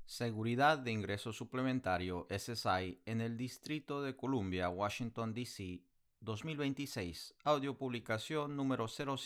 Seguridad de Ingreso Suplementario SSI en el Distrito de Columbia, Washington, D.C., 2026, audio publicación número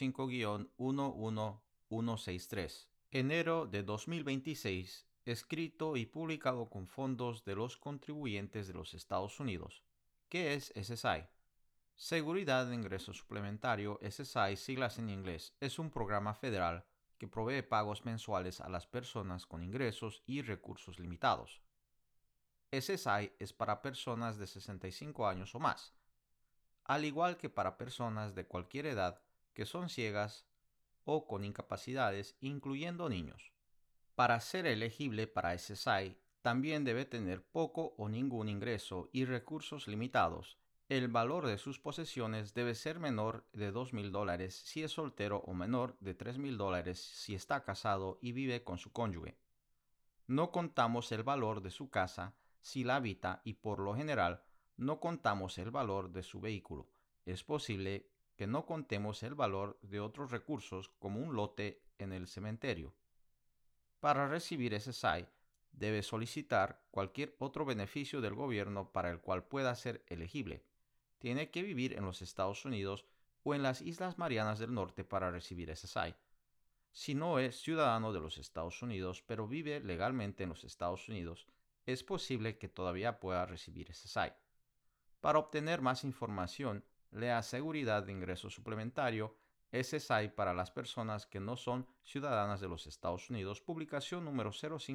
05-11163, enero de 2026, escrito y publicado con fondos de los contribuyentes de los Estados Unidos. ¿Qué es SSI? Seguridad de Ingreso Suplementario SSI, siglas en inglés, es un programa federal que provee pagos mensuales a las personas con ingresos y recursos limitados. SSI es para personas de 65 años o más, al igual que para personas de cualquier edad que son ciegas o con incapacidades, incluyendo niños. Para ser elegible para SSI, también debe tener poco o ningún ingreso y recursos limitados. El valor de sus posesiones debe ser menor de $2,000 si es soltero o menor de $3,000 si está casado y vive con su cónyuge. No contamos el valor de su casa si la habita y por lo general no contamos el valor de su vehículo. Es posible que no contemos el valor de otros recursos como un lote en el cementerio. Para recibir SSI, debe solicitar cualquier otro beneficio del gobierno para el cual pueda ser elegible. Tiene que vivir en los Estados Unidos o en las Islas Marianas del Norte para recibir SSI. Si no es ciudadano de los Estados Unidos, pero vive legalmente en los Estados Unidos, es posible que todavía pueda recibir SSI. Para obtener más información, lea Seguridad de Ingreso Suplementario SSI para las personas que no son ciudadanas de los Estados Unidos, publicación número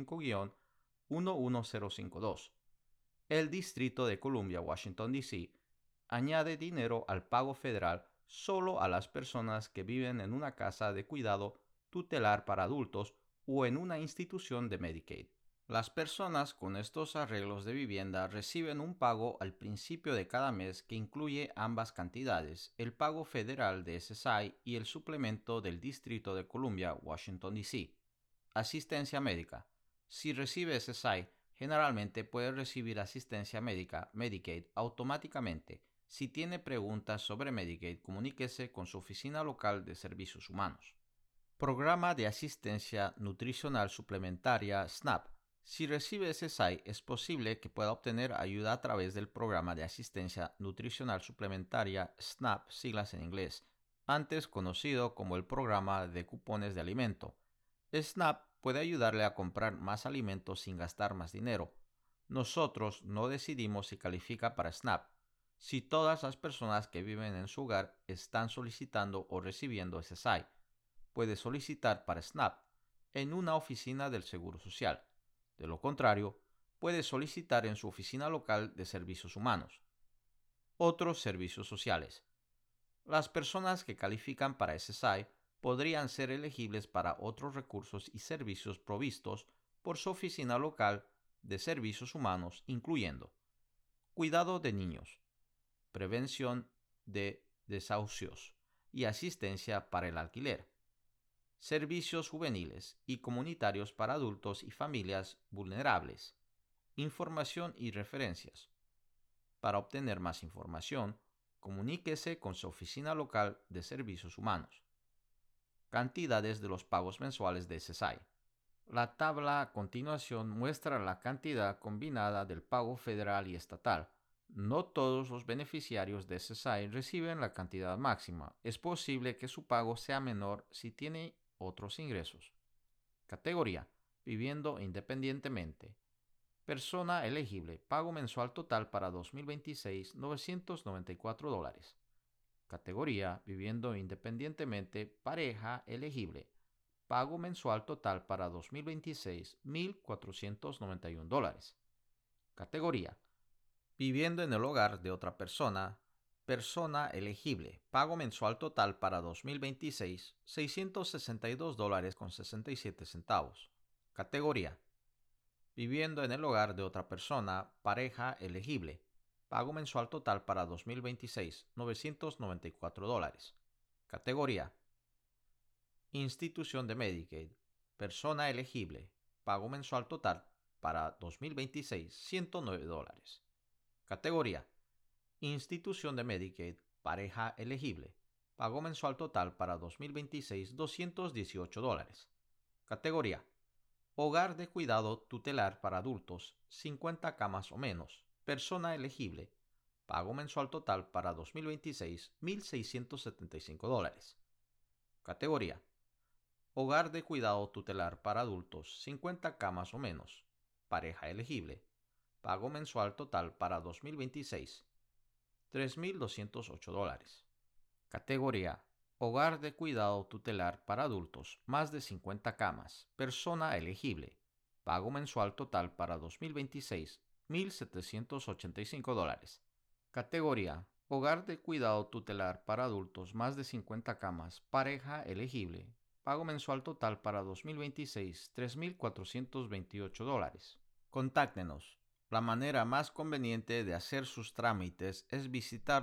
05-11052. El Distrito de Columbia, Washington, D.C., añade dinero al pago federal solo a las personas que viven en una casa de cuidado tutelar para adultos o en una institución de Medicaid. Las personas con estos arreglos de vivienda reciben un pago al principio de cada mes que incluye ambas cantidades, el pago federal de SSI y el suplemento del Distrito de Columbia, Washington, D.C. Asistencia médica. Si recibe SSI, generalmente puede recibir asistencia médica Medicaid automáticamente. Si tiene preguntas sobre Medicaid, comuníquese con su oficina local de servicios humanos. Programa de Asistencia Nutricional Suplementaria SNAP. Si recibe SSI, es posible que pueda obtener ayuda a través del Programa de Asistencia Nutricional Suplementaria SNAP, siglas en inglés, antes conocido como el Programa de Cupones de Alimento. SNAP puede ayudarle a comprar más alimentos sin gastar más dinero. Nosotros no decidimos si califica para SNAP, si todas las personas que viven en su hogar están solicitando o recibiendo SSI. Puede solicitar para SNAP en una oficina del Seguro Social. De lo contrario, puede solicitar en su oficina local de servicios humanos. Otros servicios sociales. Las personas que califican para SSI podrían ser elegibles para otros recursos y servicios provistos por su oficina local de servicios humanos, incluyendo cuidado de niños, prevención de desahucios y asistencia para el alquiler, servicios juveniles y comunitarios para adultos y familias vulnerables, información y referencias. Para obtener más información, comuníquese con su oficina local de servicios humanos. Cantidades de los pagos mensuales de SSI. La tabla a continuación muestra la cantidad combinada del pago federal y estatal. No todos los beneficiarios de SSI reciben la cantidad máxima. Es posible que su pago sea menor si tiene otros ingresos. Categoría: viviendo independientemente. Persona elegible. Pago mensual total para 2026, $994. Categoría: viviendo independientemente. Pareja elegible. Pago mensual total para 2026, $1,491. Categoría: viviendo en el hogar de otra persona. Persona elegible. Pago mensual total para 2026, $662.67. Categoría: viviendo en el hogar de otra persona. Pareja elegible. Pago mensual total para 2026, $994. Categoría: institución de Medicaid. Persona elegible. Pago mensual total para 2026, $109. Categoría: institución de Medicaid. Pareja elegible. Pago mensual total para 2026, $218. Categoría: Hogar de cuidado tutelar para adultos, 50 camas o menos, persona elegible, pago mensual total para 2026, $1,675. Categoría: Hogar de cuidado tutelar para adultos, 50 camas o menos, pareja elegible, pago mensual total para 2026, $3,208. Categoría: Hogar de cuidado tutelar para adultos, más de 50 camas, persona elegible, pago mensual total para 2026, $1,785. Categoría: Hogar de cuidado tutelar para adultos, más de 50 camas, pareja elegible, pago mensual total para 2026, $3,428. Contáctenos. La manera más conveniente de hacer sus trámites es visitar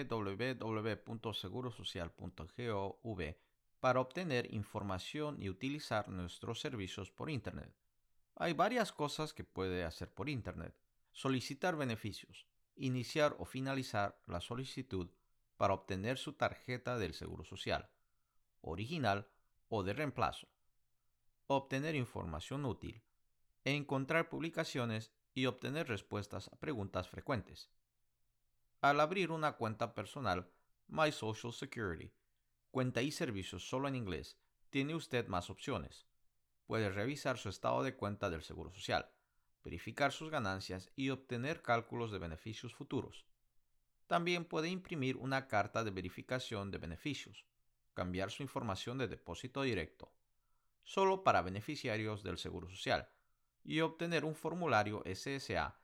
www.segurosocial.gov para obtener información y utilizar nuestros servicios por Internet. Hay varias cosas que puede hacer por Internet: solicitar beneficios, iniciar o finalizar la solicitud para obtener su tarjeta del Seguro Social, original o de reemplazo, obtener información útil, encontrar publicaciones y obtener respuestas a preguntas frecuentes. Al abrir una cuenta personal, My Social Security, cuenta y servicios solo en inglés, tiene usted más opciones. Puede revisar su estado de cuenta del Seguro Social, verificar sus ganancias y obtener cálculos de beneficios futuros. También puede imprimir una carta de verificación de beneficios, cambiar su información de depósito directo, solo para beneficiarios del Seguro Social, y obtener un formulario SSA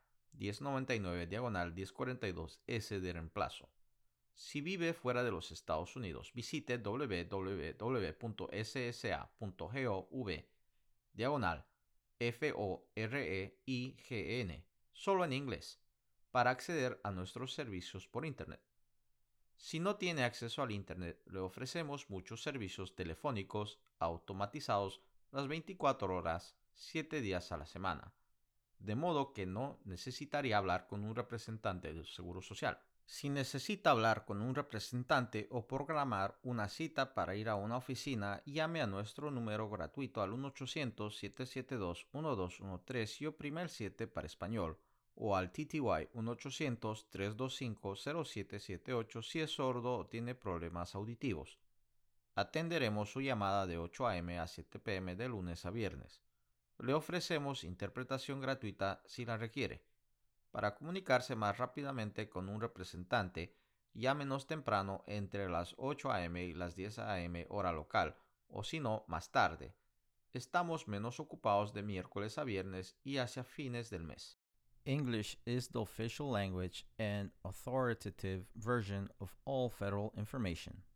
1099-1042-S de reemplazo. Si vive fuera de los Estados Unidos, visite www.ssa.gov/FOREIGN, solo en inglés, para acceder a nuestros servicios por Internet. Si no tiene acceso al Internet, le ofrecemos muchos servicios telefónicos automatizados las 24 horas, 7 días a la semana, de modo que no necesitaría hablar con un representante del Seguro Social. Si necesita hablar con un representante o programar una cita para ir a una oficina, llame a nuestro número gratuito al 1-800-772-1213 y oprime el 7 para español, o al TTY 1-800-325-0778 si es sordo o tiene problemas auditivos. Atenderemos su llamada de 8 a.m. a 7 p.m. de lunes a viernes. Le ofrecemos interpretación gratuita si la requiere. Para comunicarse más rápidamente con un representante, llámenos temprano entre las 8 a.m. y las 10 a.m. hora local, o si no, más tarde. Estamos menos ocupados de miércoles a viernes y hacia fines del mes. English is the official language and authoritative version of all federal information.